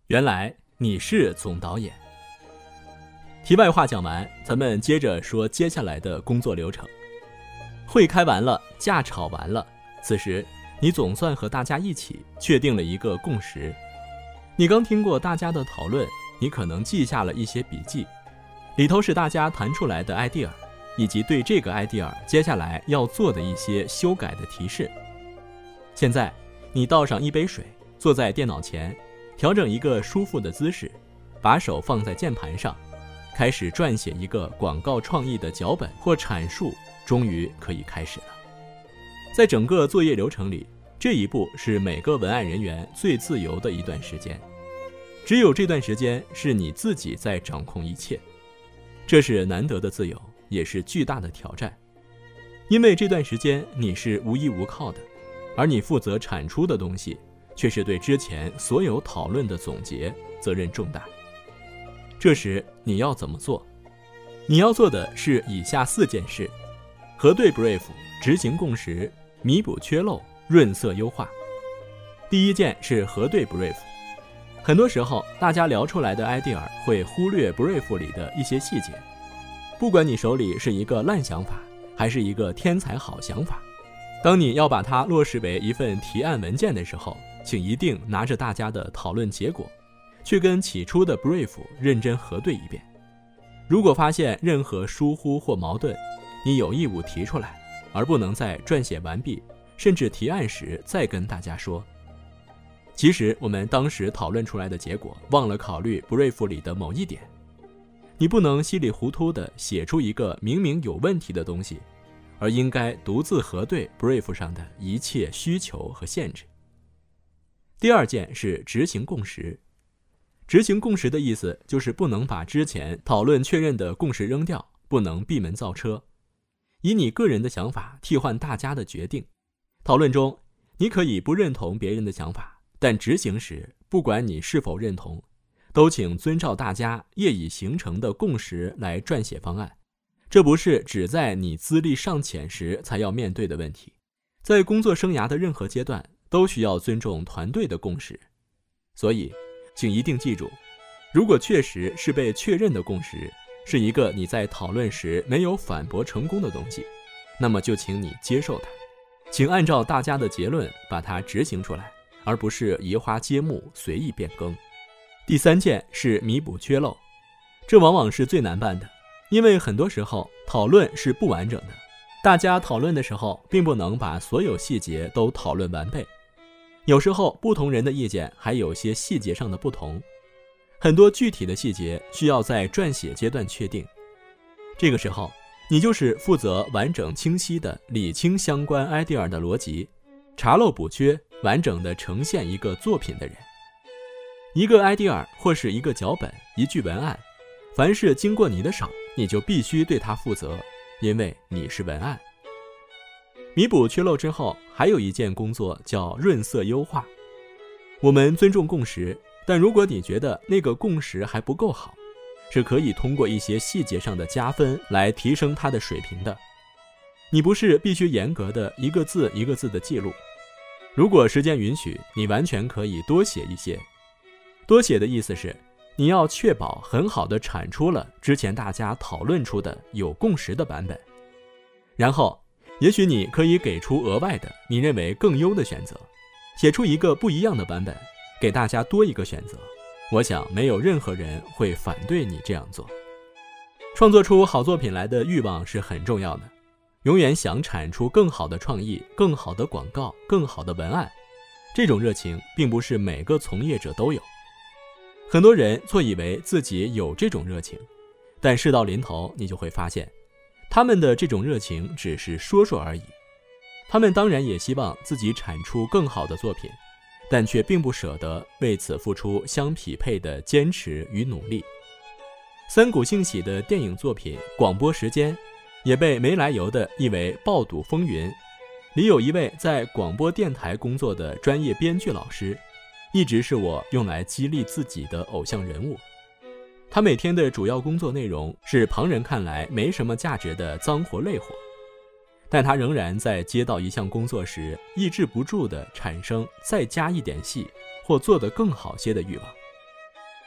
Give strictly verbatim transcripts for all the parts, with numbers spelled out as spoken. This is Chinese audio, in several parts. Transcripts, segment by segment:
原来你是总导演。题外话讲完，咱们接着说接下来的工作流程。会开完了，架吵完了，此时你总算和大家一起确定了一个共识。你刚听过大家的讨论，你可能记下了一些笔记，里头是大家谈出来的 idea， 以及对这个 idea 接下来要做的一些修改的提示。现在你倒上一杯水，坐在电脑前，调整一个舒服的姿势，把手放在键盘上，开始撰写一个广告创意的脚本或阐述，终于可以开始了。在整个作业流程里，这一步是每个文案人员最自由的一段时间，只有这段时间是你自己在掌控一切。这是难得的自由，也是巨大的挑战，因为这段时间你是无依无靠的，而你负责产出的东西却是对之前所有讨论的总结，责任重大。这时你要怎么做？你要做的是以下四件事：核对 brief， 执行共识，弥补缺漏，润色优化。第一件是核对 brief。 很多时候大家聊出来的 idea 会忽略 brief 里的一些细节，不管你手里是一个烂想法还是一个天才好想法，当你要把它落实为一份提案文件的时候，请一定拿着大家的讨论结果，去跟起初的 brief 认真核对一遍。如果发现任何疏忽或矛盾，你有义务提出来，而不能在撰写完毕甚至提案时再跟大家说，其实我们当时讨论出来的结果忘了考虑 brief 里的某一点。你不能稀里糊涂地写出一个明明有问题的东西，而应该独自核对 brief 上的一切需求和限制。第二件是执行共识。执行共识的意思就是不能把之前讨论确认的共识扔掉，不能闭门造车，以你个人的想法替换大家的决定。讨论中你可以不认同别人的想法，但执行时不管你是否认同，都请遵照大家业已形成的共识来撰写方案。这不是只在你资历尚浅时才要面对的问题，在工作生涯的任何阶段都需要尊重团队的共识。所以请一定记住，如果确实是被确认的共识，是一个你在讨论时没有反驳成功的东西，那么就请你接受它，请按照大家的结论把它执行出来，而不是移花接木随意变更。第三件是弥补缺漏，这往往是最难办的，因为很多时候讨论是不完整的，大家讨论的时候并不能把所有细节都讨论完备，有时候不同人的意见还有些细节上的不同，很多具体的细节需要在撰写阶段确定。这个时候你就是负责完整清晰的理清相关 idea 的逻辑，查漏补缺，完整的呈现一个作品的人。一个 idea 或是一个脚本，一句文案，凡是经过你的手，你就必须对它负责，因为你是文案。弥补缺漏之后，还有一件工作叫润色优化。我们尊重共识，但如果你觉得那个共识还不够好，是可以通过一些细节上的加分来提升它的水平的。你不是必须严格的一个字一个字的记录，如果时间允许，你完全可以多写一些。多写的意思是，你要确保很好的产出了之前大家讨论出的有共识的版本，然后也许你可以给出额外的你认为更优的选择，写出一个不一样的版本，给大家多一个选择。我想没有任何人会反对你这样做。创作出好作品来的欲望是很重要的，永远想产出更好的创意，更好的广告，更好的文案，这种热情并不是每个从业者都有。很多人错以为自己有这种热情，但事到临头你就会发现，他们的这种热情只是说说而已。他们当然也希望自己产出更好的作品，但却并不舍得为此付出相匹配的坚持与努力。三股兴起的电影作品《广播时间》也被没来由的译为《爆赌风云》，里有一位在广播电台工作的专业编剧老师，一直是我用来激励自己的偶像人物。他每天的主要工作内容是旁人看来没什么价值的脏活累活，但他仍然在接到一项工作时抑制不住地产生再加一点戏或做得更好些的欲望。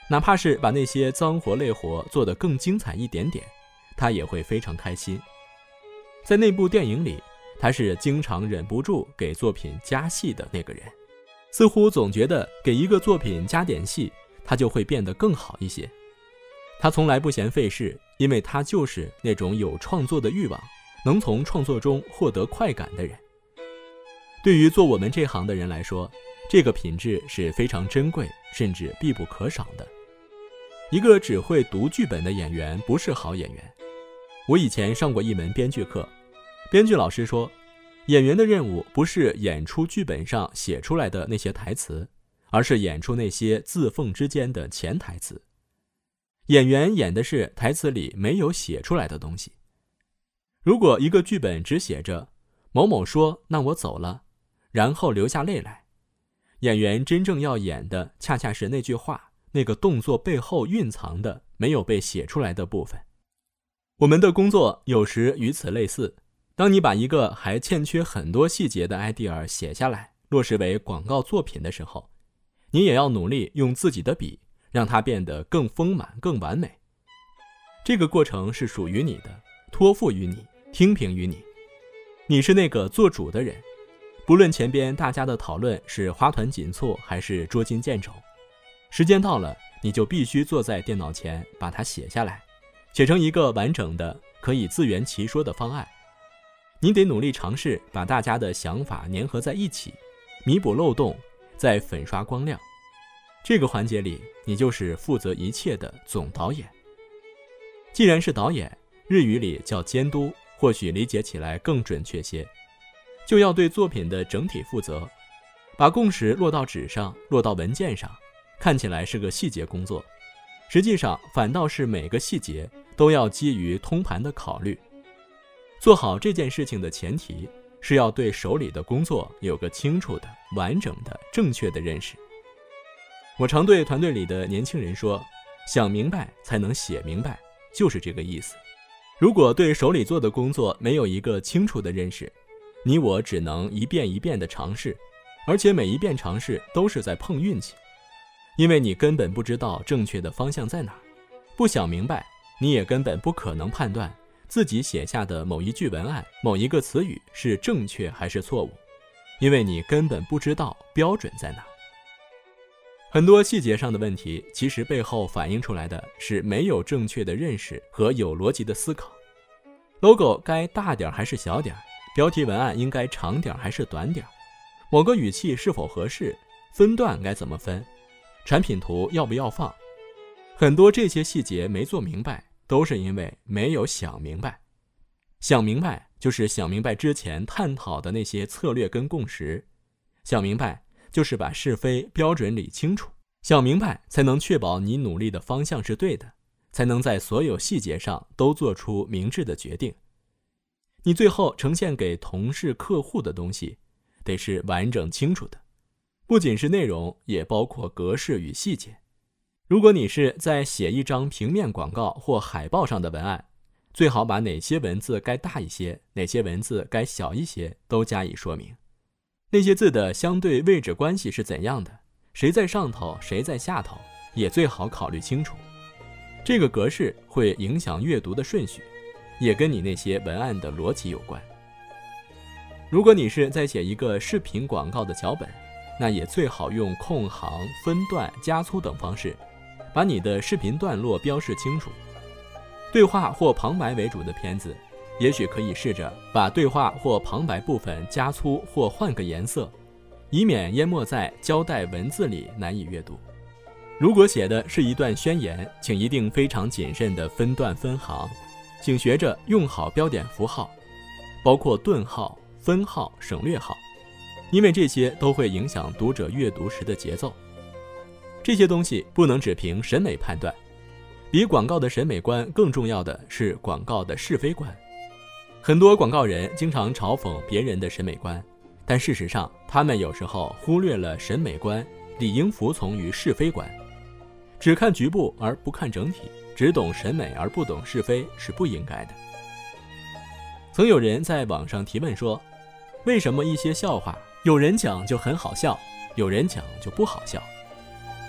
哪怕是把那些脏活累活做得更精彩一点点，他也会非常开心。在那部电影里，他是经常忍不住给作品加戏的那个人，似乎总觉得给一个作品加点戏，他就会变得更好一些。他从来不嫌费事，因为他就是那种有创作的欲望，能从创作中获得快感的人。对于做我们这行的人来说，这个品质是非常珍贵，甚至必不可少的。一个只会读剧本的演员不是好演员。我以前上过一门编剧课，编剧老师说，演员的任务不是演出剧本上写出来的那些台词，而是演出那些字缝之间的潜台词。演员演的是台词里没有写出来的东西。如果一个剧本只写着某某说那我走了，然后流下泪来，演员真正要演的恰恰是那句话，那个动作背后蕴藏的没有被写出来的部分。我们的工作有时与此类似，当你把一个还欠缺很多细节的 idea 写下来，落实为广告作品的时候，你也要努力用自己的笔让它变得更丰满更完美。这个过程是属于你的，托付于你，听凭于你。你是那个做主的人，不论前边大家的讨论是花团锦簇还是捉襟见肘，时间到了，你就必须坐在电脑前把它写下来，写成一个完整的可以自圆其说的方案。你得努力尝试把大家的想法粘合在一起，弥补漏洞，再粉刷光亮。这个环节里，你就是负责一切的总导演。既然是导演，日语里叫监督，或许理解起来更准确些，就要对作品的整体负责，把共识落到纸上，落到文件上，看起来是个细节工作，实际上反倒是每个细节都要基于通盘的考虑。做好这件事情的前提是要对手里的工作有个清楚的、完整的、正确的认识。我常对团队里的年轻人说，想明白才能写明白，就是这个意思。如果对手里做的工作没有一个清楚的认识，你我只能一遍一遍的尝试，而且每一遍尝试都是在碰运气，因为你根本不知道正确的方向在哪儿，不想明白，你也根本不可能判断自己写下的某一句文案、某一个词语是正确还是错误，因为你根本不知道标准在哪。很多细节上的问题，其实背后反映出来的是没有正确的认识和有逻辑的思考。logo 该大点还是小点？标题文案应该长点还是短点？某个语气是否合适？分段该怎么分？产品图要不要放？很多这些细节没做明白，都是因为没有想明白。想明白就是想明白之前探讨的那些策略跟共识，想明白就是把是非标准理清楚，想明白才能确保你努力的方向是对的，才能在所有细节上都做出明智的决定。你最后呈现给同事客户的东西得是完整清楚的，不仅是内容，也包括格式与细节。如果你是在写一张平面广告或海报上的文案，最好把哪些文字该大一些，哪些文字该小一些都加以说明。那些字的相对位置关系是怎样的，谁在上头谁在下头，也最好考虑清楚。这个格式会影响阅读的顺序，也跟你那些文案的逻辑有关。如果你是在写一个视频广告的脚本，那也最好用空行、分段、加粗等方式把你的视频段落标示清楚。对话或旁白为主的片子，也许可以试着把对话或旁白部分加粗或换个颜色，以免淹没在交代文字里难以阅读。如果写的是一段宣言，请一定非常谨慎地分段分行，请学着用好标点符号，包括顿号、分号、省略号，因为这些都会影响读者阅读时的节奏。这些东西不能只凭审美判断，比广告的审美观更重要的是广告的是非观。很多广告人经常嘲讽别人的审美观，但事实上他们有时候忽略了审美观理应服从于是非观。只看局部而不看整体，只懂审美而不懂是非是不应该的。曾有人在网上提问说，为什么一些笑话有人讲就很好笑，有人讲就不好笑？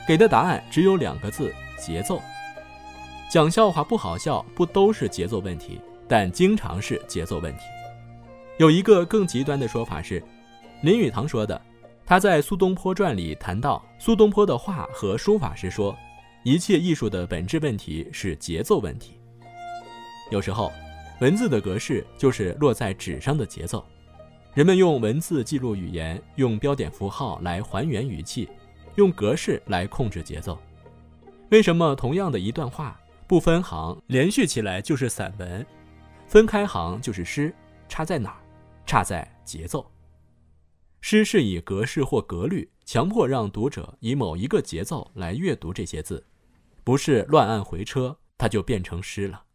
给的答案只有两个字：节奏。讲笑话不好笑，不都是节奏问题，但经常是节奏问题。有一个更极端的说法是，林语堂说的，他在《苏东坡传》里谈到苏东坡的画和书法时说，一切艺术的本质问题是节奏问题。有时候文字的格式就是落在纸上的节奏，人们用文字记录语言，用标点符号来还原语气，用格式来控制节奏。为什么同样的一段话，不分行连续起来就是散文，分开行就是诗？差在哪儿？差在节奏。诗是以格式或格律强迫让读者以某一个节奏来阅读这些字，不是乱按回车，它就变成诗了。